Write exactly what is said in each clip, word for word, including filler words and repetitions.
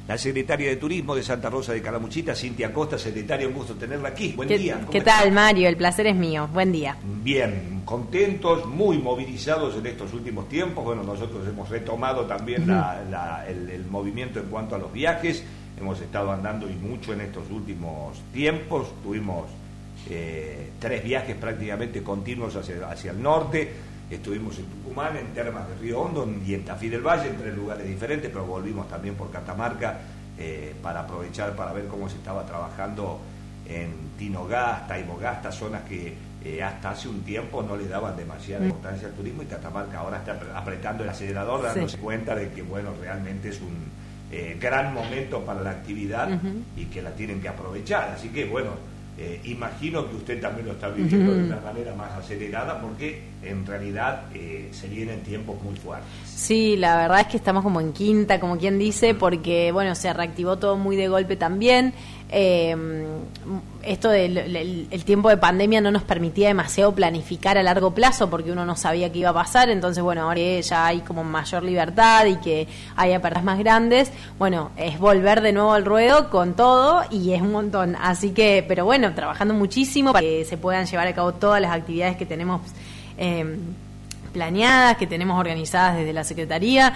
la secretaria de Turismo de Santa Rosa de Calamuchita, Cintia Costa. Secretaria, un gusto tenerla aquí. Buen ¿Qué, día. ¿Qué tal, Mario? El placer es mío. Buen día. Bien, contentos, muy movilizados en estos últimos tiempos. Bueno, nosotros hemos retomado también uh-huh. la, la, el, el movimiento en cuanto a los viajes. Hemos estado andando y mucho en estos últimos tiempos. Tuvimos eh, tres viajes prácticamente continuos hacia, hacia el norte. Estuvimos en Tucumán, en Termas de Río Hondo y en Tafí del Valle, en tres lugares diferentes, pero volvimos también por Catamarca eh, para aprovechar, para ver cómo se estaba trabajando en Tinogasta, Taimogasta, zonas que eh, hasta hace un tiempo no le daban demasiada importancia al turismo, y Catamarca ahora está apretando el acelerador, dándose sí. cuenta de que bueno, realmente es un eh, gran momento para la actividad uh-huh. y que la tienen que aprovechar. Así que bueno, eh, imagino que usted también lo está viviendo uh-huh. de una manera más acelerada, porque en realidad eh, se vienen tiempos muy fuertes. Sí, la verdad es que estamos como en quinta, como quien dice, porque bueno, se reactivó todo muy de golpe también. Eh, esto del el, el tiempo de pandemia no nos permitía demasiado planificar a largo plazo, porque uno no sabía qué iba a pasar. Entonces bueno, ahora que ya hay como mayor libertad y que hay aperturas más grandes, bueno, es volver de nuevo al ruedo con todo, y es un montón. Así que, pero bueno, trabajando muchísimo para que se puedan llevar a cabo todas las actividades que tenemos eh, planeadas, que tenemos organizadas desde la Secretaría,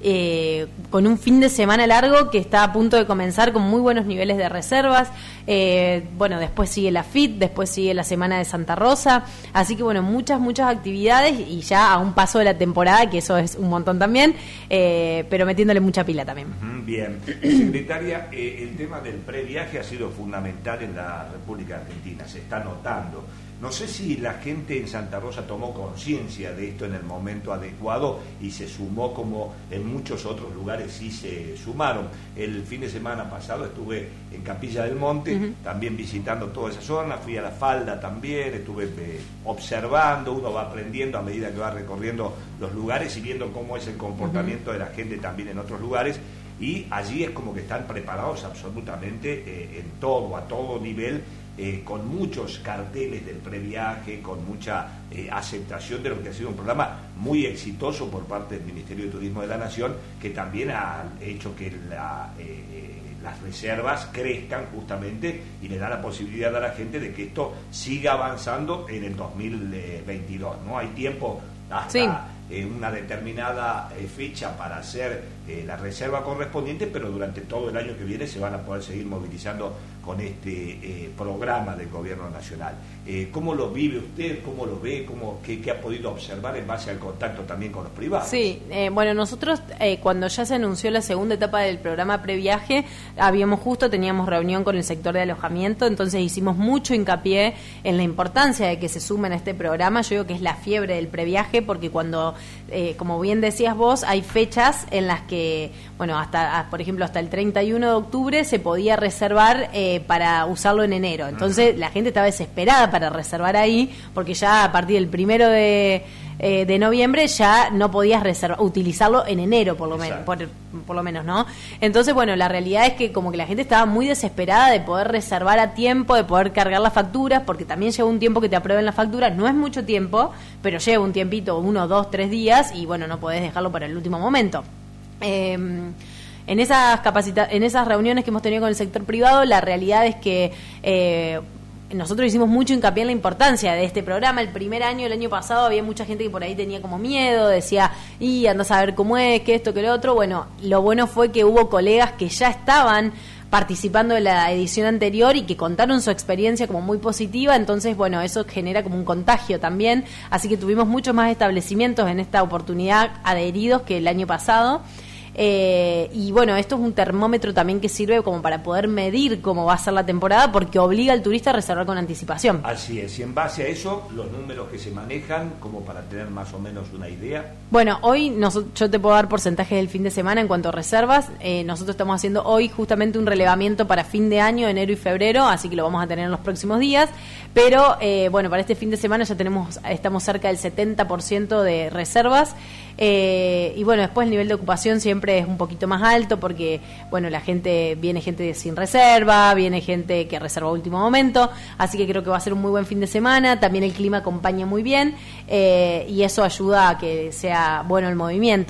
eh, con un fin de semana largo que está a punto de comenzar con muy buenos niveles de reservas. Eh, bueno, después sigue la F I T, después sigue la Semana de Santa Rosa, así que bueno, muchas, muchas actividades, y ya a un paso de la temporada, que eso es un montón también, eh, pero metiéndole mucha pila también. Bien, secretaria, eh, el tema del previaje ha sido fundamental en la República Argentina, se está notando. No sé si la gente en Santa Rosa tomó conciencia de esto en el momento adecuado y se sumó, como en muchos otros lugares sí se sumaron. El fin de semana pasado estuve en Capilla del Monte, uh-huh. también visitando toda esa zona, fui a La Falda también, estuve eh, observando, uno va aprendiendo a medida que va recorriendo los lugares y viendo cómo es el comportamiento uh-huh. de la gente también en otros lugares. Y allí es como que están preparados absolutamente eh, en todo, a todo nivel, eh, con muchos carteles del previaje, con mucha eh, aceptación de lo que ha sido un programa muy exitoso por parte del Ministerio de Turismo de la Nación, que también ha hecho que la, eh, las reservas crezcan justamente y le da la posibilidad a la gente de que esto siga avanzando en el dos mil veintidós, ¿no? Hay tiempo hasta... Sí. Eh, una determinada eh, fecha para hacer eh, la reserva correspondiente, pero durante todo el año que viene se van a poder seguir movilizando con este eh, programa del Gobierno Nacional. Eh, ¿Cómo lo vive usted? ¿Cómo lo ve? ¿Cómo, qué, qué ha podido observar en base al contacto también con los privados? Sí, eh, bueno, nosotros eh, cuando ya se anunció la segunda etapa del programa previaje, habíamos justo, teníamos reunión con el sector de alojamiento, entonces hicimos mucho hincapié en la importancia de que se sumen a este programa. Yo digo que es la fiebre del previaje, porque cuando Eh, como bien decías vos, hay fechas en las que, bueno, hasta, por ejemplo, hasta el treinta y uno de octubre se podía reservar eh, para usarlo en enero. Entonces la gente estaba desesperada para reservar ahí, porque ya a partir del primero de, eh, de noviembre ya no podías reservar, utilizarlo en enero, por lo menos, por, por lo menos, ¿no? Entonces, bueno, la realidad es que como que la gente estaba muy desesperada de poder reservar a tiempo, de poder cargar las facturas, porque también lleva un tiempo que te aprueben las facturas. No es mucho tiempo, pero lleva un tiempito, uno, dos, tres días, y bueno, no podés dejarlo para el último momento. Eh, en esas capacita- en esas reuniones que hemos tenido con el sector privado, la realidad es que eh, nosotros hicimos mucho hincapié en la importancia de este programa. El primer año, el año pasado, había mucha gente que por ahí tenía como miedo, decía, y andás a ver cómo es, que esto, que lo otro. Bueno, lo bueno fue que hubo colegas que ya estaban participando de la edición anterior y que contaron su experiencia como muy positiva. Entonces, bueno, eso genera como un contagio también, así que tuvimos muchos más establecimientos en esta oportunidad adheridos que el año pasado. Eh, y bueno, esto es un termómetro también que sirve como para poder medir cómo va a ser la temporada, porque obliga al turista a reservar con anticipación. Así es, y en base a eso, los números que se manejan, como para tener más o menos una idea. Bueno, hoy nos, yo te puedo dar porcentajes del fin de semana en cuanto a reservas. Eh, nosotros estamos haciendo hoy justamente un relevamiento para fin de año, enero y febrero, así que lo vamos a tener en los próximos días. Pero eh, bueno, para este fin de semana ya tenemos, estamos cerca del setenta por ciento de reservas. Eh, y bueno, después el nivel de ocupación siempre es un poquito más alto, porque bueno, la gente, viene gente sin reserva, viene gente que reserva a último momento, así que creo que va a ser un muy buen fin de semana. También el clima acompaña muy bien, eh, y eso ayuda a que sea bueno el movimiento.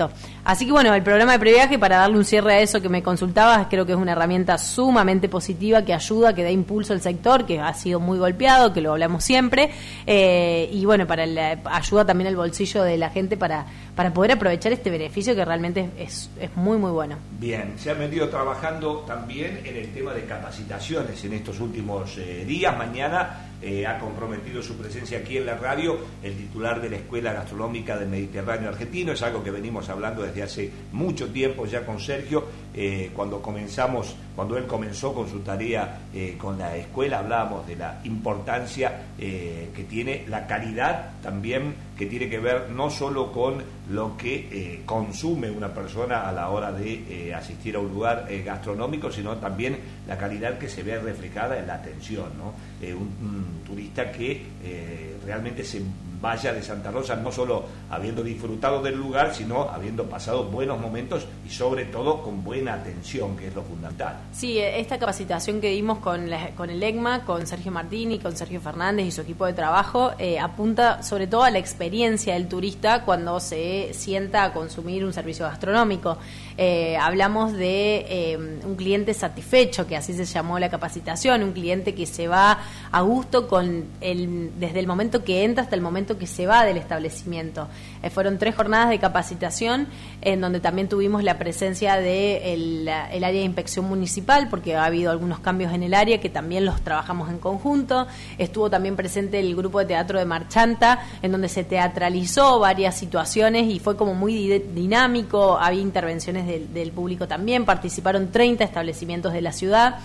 Así que bueno, el programa de previaje, para darle un cierre a eso que me consultabas, creo que es una herramienta sumamente positiva que ayuda, que da impulso al sector, que ha sido muy golpeado, que lo hablamos siempre, eh, y bueno, para el, ayuda también el bolsillo de la gente para, para poder aprovechar este beneficio que realmente es, es muy muy bueno. Bien, se han venido trabajando también en el tema de capacitaciones en estos últimos eh, días. Mañana eh, ha comprometido su presencia aquí en la radio el titular de la Escuela Gastronómica del Mediterráneo Argentino. Es algo que venimos hablando desde hace mucho tiempo ya con Sergio. Eh, cuando comenzamos, cuando él comenzó con su tarea eh, con la escuela, hablábamos de la importancia eh, que tiene la calidad también, que tiene que ver no solo con lo que eh, consume una persona a la hora de eh, asistir a un lugar eh, gastronómico, sino también la calidad que se ve reflejada en la atención, ¿no? Eh, un, un turista que eh, realmente se vaya de Santa Rosa no solo habiendo disfrutado del lugar, sino habiendo pasado buenos momentos y sobre todo con buena atención, que es lo fundamental. Sí, esta capacitación que dimos con, la, con el ECMA, con Sergio Martini, con Sergio Fernández y su equipo de trabajo, eh, apunta sobre todo a la experiencia del turista cuando se sienta a consumir un servicio gastronómico. Eh, hablamos de eh, un cliente satisfecho, que así se llamó la capacitación, un cliente que se va a gusto con el, desde el momento que entra hasta el momento que se va del establecimiento. Eh, fueron tres jornadas de capacitación en donde también tuvimos la presencia de el, el área de inspección municipal, porque ha habido algunos cambios en el área que también los trabajamos en conjunto. Estuvo también presente el grupo de teatro de Marchanta, en donde se teatralizó varias situaciones y fue como muy di- dinámico, había intervenciones del, del público también, participaron treinta establecimientos de la ciudad.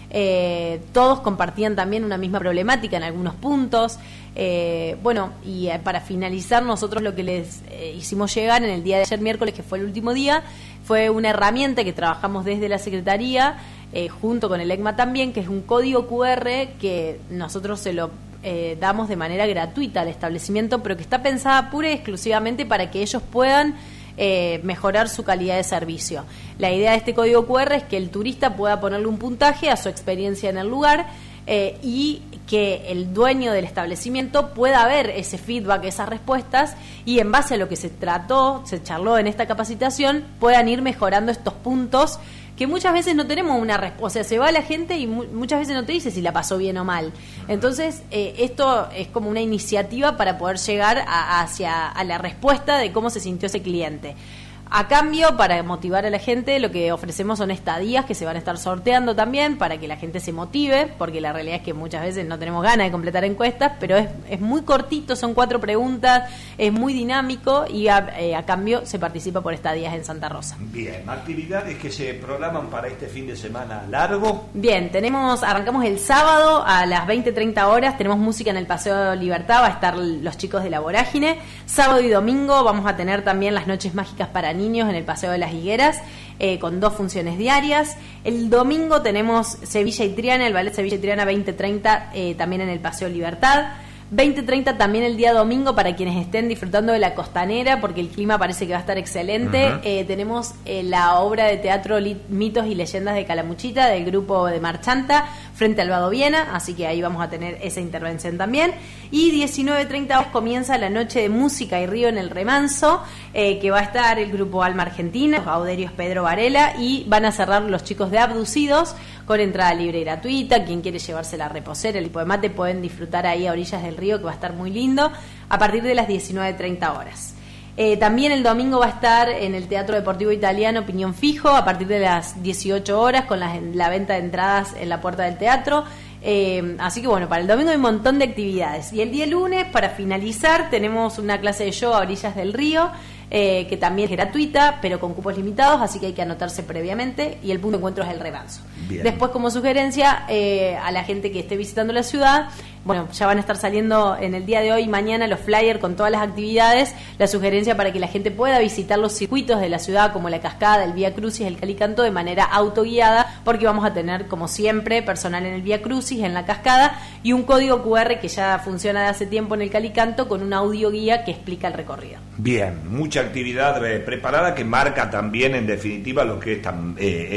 Eh, todos compartían también una misma problemática en algunos puntos. Eh, bueno, y eh, para finalizar, nosotros lo que les eh, hicimos llegar en el día de ayer miércoles, que fue el último día, fue una herramienta que trabajamos desde la Secretaría, eh, junto con el ECMA también, que es un código cu erre que nosotros se lo eh, damos de manera gratuita al establecimiento, pero que está pensada pura y exclusivamente para que ellos puedan Eh, mejorar su calidad de servicio. La idea de este código cu erre es que el turista pueda ponerle un puntaje a su experiencia en el lugar eh, y que el dueño del establecimiento pueda ver ese feedback, esas respuestas, y en base a lo que se trató, se charló en esta capacitación, puedan ir mejorando estos puntos que muchas veces no tenemos una respuesta. O sea, se va la gente y mu- muchas veces no te dice si la pasó bien o mal. Entonces, eh, esto es como una iniciativa para poder llegar a, hacia a la respuesta de cómo se sintió ese cliente. A cambio, para motivar a la gente, lo que ofrecemos son estadías que se van a estar sorteando también para que la gente se motive, porque la realidad es que muchas veces no tenemos ganas de completar encuestas, pero es, es muy cortito, son cuatro preguntas, es muy dinámico y a, eh, a cambio se participa por estadías en Santa Rosa. Bien, actividades que se programan para este fin de semana largo. Bien, tenemos, arrancamos el sábado a las veinte treinta horas, tenemos música en el Paseo Libertad, va a estar los chicos de La Vorágine. Sábado y domingo vamos a tener también las noches mágicas para niños en el Paseo de las Higueras, eh, con dos funciones diarias. El domingo tenemos Sevilla y Triana, el ballet Sevilla y Triana veinte treinta, eh, también en el Paseo Libertad. veinte treinta también el día domingo para quienes estén disfrutando de la costanera, porque el clima parece que va a estar excelente. Uh-huh. Eh, tenemos eh, la obra de teatro Lit- Mitos y Leyendas de Calamuchita del grupo de Marchanta frente al Vado Viena, así que ahí vamos a tener esa intervención también. Y diecinueve treinta comienza la noche de música y río en el Remanso, eh, que va a estar el grupo Alma Argentina, los Auderios Pedro Varela, y van a cerrar los chicos de Abducidos con entrada libre y gratuita. Quien quiere llevarse la reposera, el hipo de mate, pueden disfrutar ahí a orillas del río, que va a estar muy lindo, a partir de las diecinueve treinta horas. Eh, también el domingo va a estar en el Teatro Deportivo Italiano Piñón Fijo a partir de las dieciocho horas con la, la venta de entradas en la puerta del teatro. Eh, así que bueno, para el domingo hay un montón de actividades. Y el día lunes, para finalizar, tenemos una clase de yoga a orillas del río, eh, que también es gratuita, pero con cupos limitados, así que hay que anotarse previamente, y el punto de encuentro es el Remanso. Bien. Después, como sugerencia, eh, a la gente que esté visitando la ciudad, bueno, ya van a estar saliendo en el día de hoy y mañana los flyers con todas las actividades, la sugerencia para que la gente pueda visitar los circuitos de la ciudad, como la Cascada, el Vía Crucis, el Calicanto, de manera autoguiada, porque vamos a tener, como siempre, personal en el Vía Crucis, en la Cascada, y un código cu erre que ya funciona de hace tiempo en el Calicanto, con una audioguía que explica el recorrido. Bien, mucha actividad eh, preparada que marca también, en definitiva, lo que es, tam, eh, es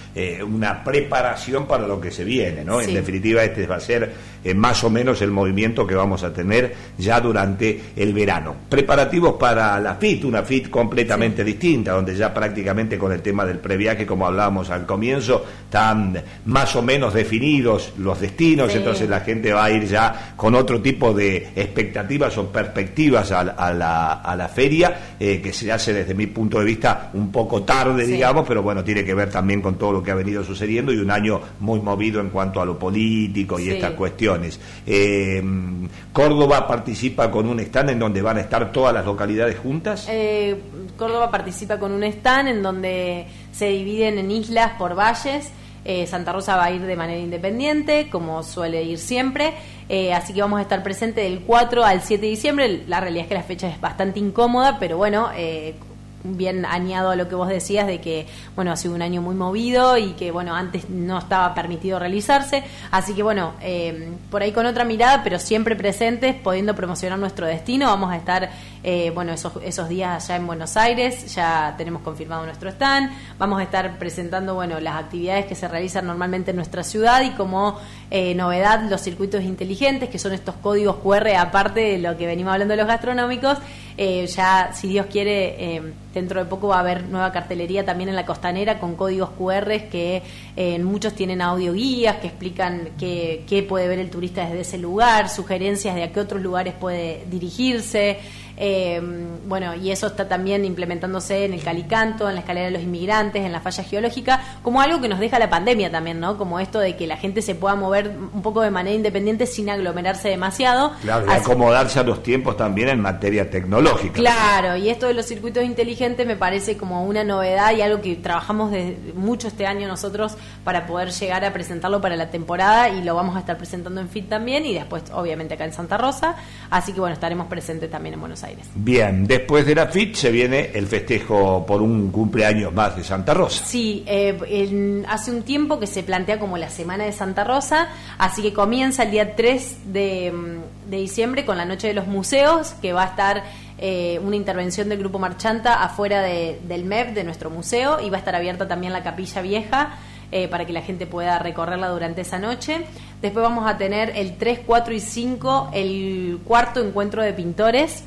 eh, una preparación para lo que se viene, ¿no? Sí. En definitiva, este va a ser eh, más o menos el movimiento que vamos a tener ya durante el verano. Preparativos para la F I T, una F I T completamente sí. distinta, donde ya prácticamente con el tema del previaje, como hablábamos al comienzo, están más o menos definidos los destinos, sí. entonces la gente va a ir ya con otro tipo de expectativas o perspectivas a, a, la, a la feria, eh, que se hace desde mi punto de vista un poco tarde, sí. digamos, pero bueno, tiene que ver también con todo lo que ha venido sucediendo y un año muy movido en cuanto a lo político y sí. estas cuestiones. Eh, ¿Córdoba participa con un stand en donde van a estar todas las localidades juntas? Eh, Córdoba participa con un stand en donde se dividen en islas por valles. Eh, Santa Rosa va a ir de manera independiente, como suele ir siempre, eh, así que vamos a estar presentes del cuatro al siete de diciembre. La realidad es que la fecha es bastante incómoda, pero bueno, eh, bien añado a lo que vos decías de que, bueno, ha sido un año muy movido y que, bueno, antes no estaba permitido realizarse, así que, bueno, eh, por ahí con otra mirada, pero siempre presentes, pudiendo promocionar nuestro destino. Vamos a estar, eh, bueno, esos, esos días allá en Buenos Aires, ya tenemos confirmado nuestro stand, vamos a estar presentando, bueno, las actividades que se realizan normalmente en nuestra ciudad y como eh, novedad los circuitos inteligentes, que son estos códigos cu erre, aparte de lo que venimos hablando de los gastronómicos. Eh, ya, si Dios quiere, eh, dentro de poco va a haber nueva cartelería también en la Costanera con códigos cu erre que eh, muchos tienen audioguías que explican qué, qué puede ver el turista desde ese lugar, sugerencias de a qué otros lugares puede dirigirse. Eh, bueno, y eso está también implementándose en el Calicanto, en la escalera de los inmigrantes, en la falla geológica, como algo que nos deja la pandemia también, ¿no? Como esto de que la gente se pueda mover un poco de manera independiente sin aglomerarse demasiado. Claro, y acomodarse a los tiempos también en materia tecnológica. Claro, y esto de los circuitos inteligentes me parece como una novedad y algo que trabajamos de mucho este año nosotros para poder llegar a presentarlo para la temporada, y lo vamos a estar presentando en F I T también y después obviamente acá en Santa Rosa, así que bueno, estaremos presentes también en Buenos Aires. Bien, después de la F I T se viene el festejo por un cumpleaños más de Santa Rosa. Sí, eh, en, hace un tiempo que se plantea como la Semana de Santa Rosa, así que comienza el día tres de, de diciembre con la Noche de los Museos, que va a estar eh, una intervención del Grupo Marchanta afuera de, del M E P, de nuestro museo, y va a estar abierta también la Capilla Vieja, Eh, para que la gente pueda recorrerla durante esa noche. Después vamos a tener el tres, cuatro y cinco, el cuarto encuentro de pintores,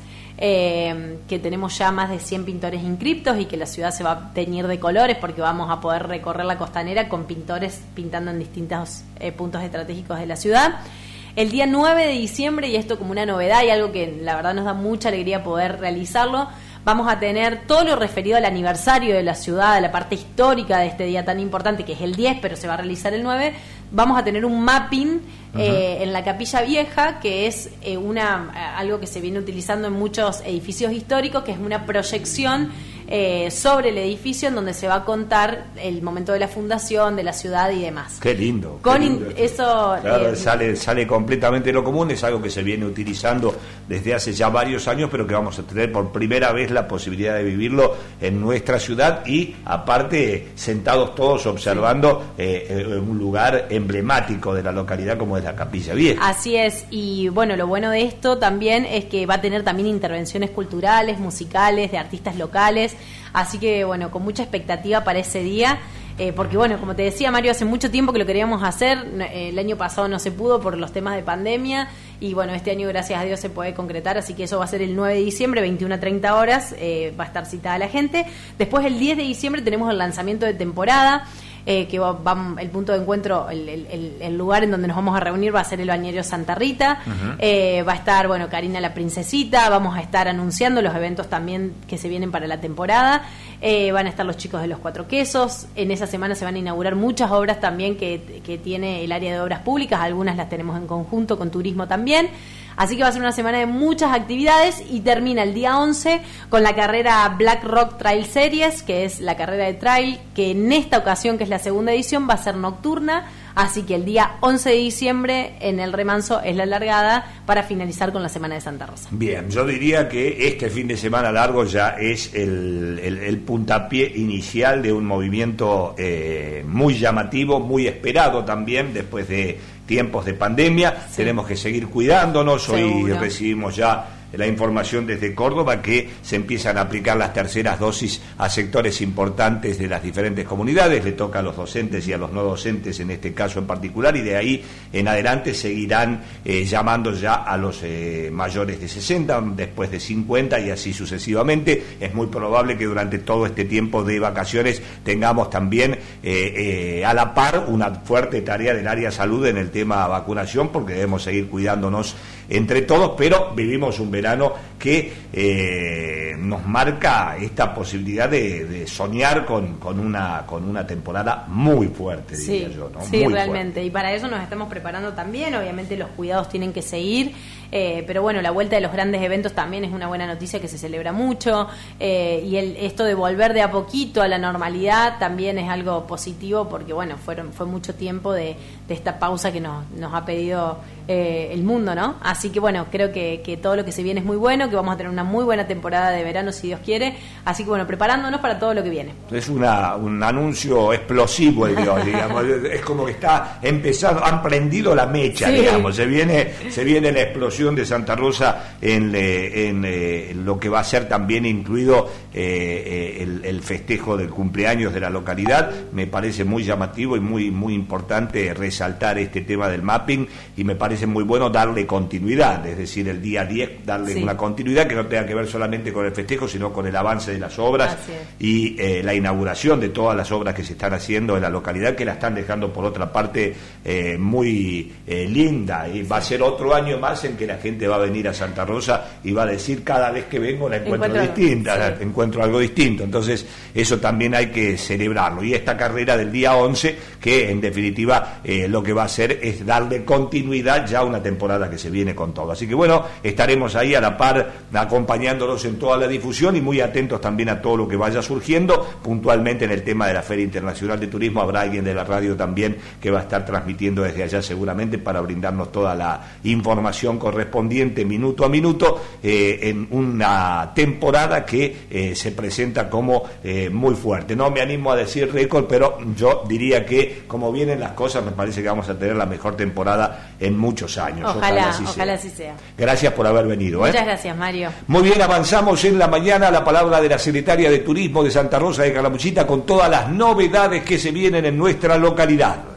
eh, que tenemos ya más de cien pintores inscriptos y que la ciudad se va a teñir de colores porque vamos a poder recorrer la Costanera con pintores pintando en distintos eh, puntos estratégicos de la ciudad. El día nueve de diciembre, y esto como una novedad y algo que la verdad nos da mucha alegría poder realizarlo, vamos a tener todo lo referido al aniversario de la ciudad, a la parte histórica de este día tan importante, que es el diez, pero se va a realizar el nueve. Vamos a tener un mapping eh, en la Capilla Vieja, que es eh, una algo que se viene utilizando en muchos edificios históricos, que es una proyección eh, sobre el edificio en donde se va a contar el momento de la fundación de la ciudad y demás. Qué lindo. Con qué lindo in, eso claro, eh, sale sale completamente lo común, es algo que se viene utilizando desde hace ya varios años, pero que vamos a tener por primera vez la posibilidad de vivirlo en nuestra ciudad y aparte sentados todos observando eh, eh, un lugar emblemático de la localidad como es la Capilla Vieja. Así es, y bueno, lo bueno de esto también es que va a tener también intervenciones culturales, musicales, de artistas locales, así que bueno, con mucha expectativa para ese día. Eh, porque bueno, como te decía Mario, hace mucho tiempo que lo queríamos hacer, eh, el año pasado no se pudo por los temas de pandemia y bueno, este año gracias a Dios se puede concretar, así que eso va a ser el nueve de diciembre, veintiuna a treinta horas, eh, va a estar citada la gente. Después el diez de diciembre tenemos el lanzamiento de temporada, eh, que va, va, el punto de encuentro, el, el, el lugar en donde nos vamos a reunir va a ser el Balneario Santa Rita. Uh-huh. eh, va a estar, bueno, Karina la Princesita, vamos a estar anunciando los eventos también que se vienen para la temporada, eh, van a estar los chicos de los Cuatro Quesos, en esa semana se van a inaugurar muchas obras también que, que tiene el área de obras públicas, algunas las tenemos en conjunto con turismo también. Así que va a ser una semana de muchas actividades y termina el día once con la carrera Black Rock Trail Series, que es la carrera de trail, que en esta ocasión, que es la segunda edición, va a ser nocturna. Así que el día once de diciembre en el Remanso es la largada para finalizar con la Semana de Santa Rosa. Bien, yo diría que este fin de semana largo ya es el, el, el puntapié inicial de un movimiento eh, muy llamativo, muy esperado también después de tiempos de pandemia. Sí. Tenemos que seguir cuidándonos. Seguro. Hoy recibimos ya la información desde Córdoba que se empiezan a aplicar las terceras dosis a sectores importantes de las diferentes comunidades, le toca a los docentes y a los no docentes en este caso en particular, y de ahí en adelante seguirán eh, llamando ya a los eh, mayores de sesenta, después de cincuenta y así sucesivamente. Es muy probable que durante todo este tiempo de vacaciones tengamos también eh, eh, a la par una fuerte tarea del área salud en el tema vacunación, porque debemos seguir cuidándonos entre todos, pero vivimos un verano que eh, nos marca esta posibilidad de, de soñar con, con una con una temporada muy fuerte, diría sí, yo, ¿no? Sí, muy realmente, fuerte. Y para eso nos estamos preparando también, obviamente los cuidados tienen que seguir, eh, pero bueno, la vuelta de los grandes eventos también es una buena noticia que se celebra mucho, eh, y el, esto de volver de a poquito a la normalidad también es algo positivo, porque bueno, fueron fue mucho tiempo de, de esta pausa que nos, nos ha pedido eh, el mundo, ¿no? Así que bueno, creo que, que todo lo que se viene es muy bueno, que vamos a tener una muy buena temporada de verano si Dios quiere, así que bueno, preparándonos para todo lo que viene. Es una, un anuncio explosivo el de hoy, digamos, es como que está empezando, han prendido la mecha, sí. digamos, se viene, se viene la explosión de Santa Rosa en, en, en lo que va a ser también incluido eh, el, el festejo del cumpleaños de la localidad. Me parece muy llamativo y muy, muy importante resaltar este tema del mapping, y me parece muy bueno darle continuidad, es decir, el día diez darle sí. una continuidad que no tenga que ver solamente con el festejo, sino con el avance de las obras y eh, la inauguración de todas las obras que se están haciendo en la localidad, que la están dejando por otra parte eh, muy eh, linda, y va a ser otro año más en que la gente va a venir a Santa Rosa y va a decir cada vez que vengo la encuentro, encuentro distinta, sí. encuentro algo distinto, entonces eso también hay que celebrarlo, y esta carrera del día once que en definitiva eh, lo que va a hacer es darle continuidad ya a una temporada que se viene con todo, así que bueno, estaremos ahí a la par acompañándolos en toda la difusión y muy atentos también a todo lo que vaya surgiendo. Puntualmente en el tema de la Feria Internacional de Turismo habrá alguien de la radio también que va a estar transmitiendo desde allá seguramente para brindarnos toda la información correspondiente minuto a minuto eh, en una temporada que eh, se presenta como eh, muy fuerte. No me animo a decir récord, pero yo diría que como vienen las cosas me parece que vamos a tener la mejor temporada en muchos años. Ojalá, ojalá así, ojalá sea. así sea. Gracias por haber venido. Muchas ¿eh? gracias, Mario. Muy bien, avanzamos en la mañana. La palabra de la Secretaria de Turismo de Santa Rosa de Calamuchita con todas las novedades que se vienen en nuestra localidad.